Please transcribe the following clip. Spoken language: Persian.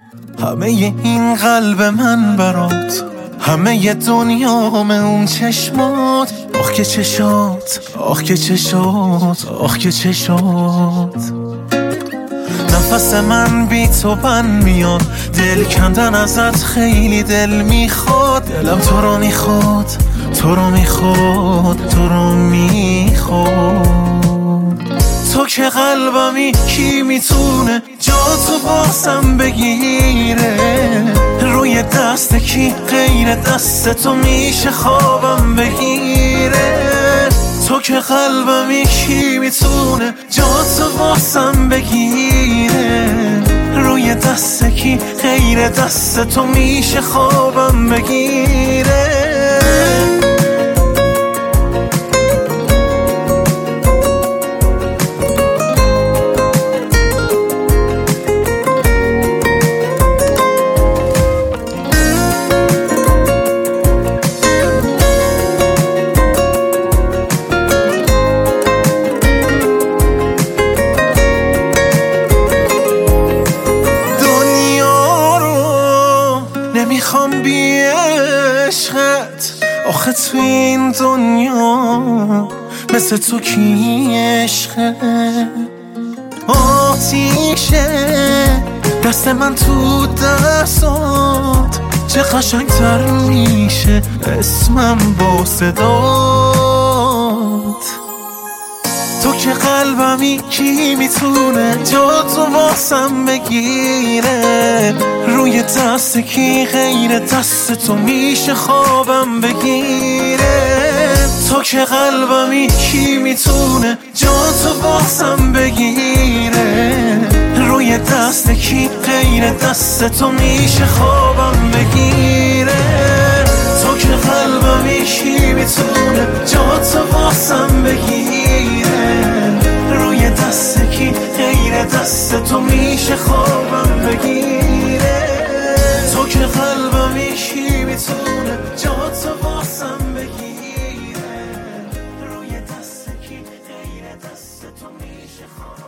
همه این قلب من برات، همه دنیام اون چشمات. آخ که چشات، آخ که چشات، آخ که چشات. نفس من بی تو بند میاد، دل کندن ازت خیلی دل میخواد. دلم تو رو میخواد، تو رو میخواد، تو رو میخواد. تو که قلبمی کی میتونه جا تو بازم بگیره؟ روی دست کی غیر دست تو میشه خوابم بگیره؟ تو که قلبمی کی میتونه جا تو بازم بگیره؟ روی دست کی غیر دست تو میشه خوابم بگیره؟ نمیخوام بی عشقت، آخه تو این دنیا مثل تو کی عشقه؟ آتیشه دست من تو دستات، چه قشنگتر میشه اسمم با صدات. تو که قلبمی کی میتونه جا تو واسم بگیره؟ روی دست کی غیر دست تو میشه خوابم بگیره؟ تو که قلبمی کی میتونه جا تو واسم بگیره؟ روی دست کی غیر دست تو میشه خوابم بگیره؟ تو که قلبمی کی میتونه جا تو واسم بگیره؟ روی دست کی غیر دست تو میشه خوابم بگیره؟ تو که قلبمی کی میتونه جا تو واسم بگیره؟ روی دست کی غیر دست تو میشه خوابم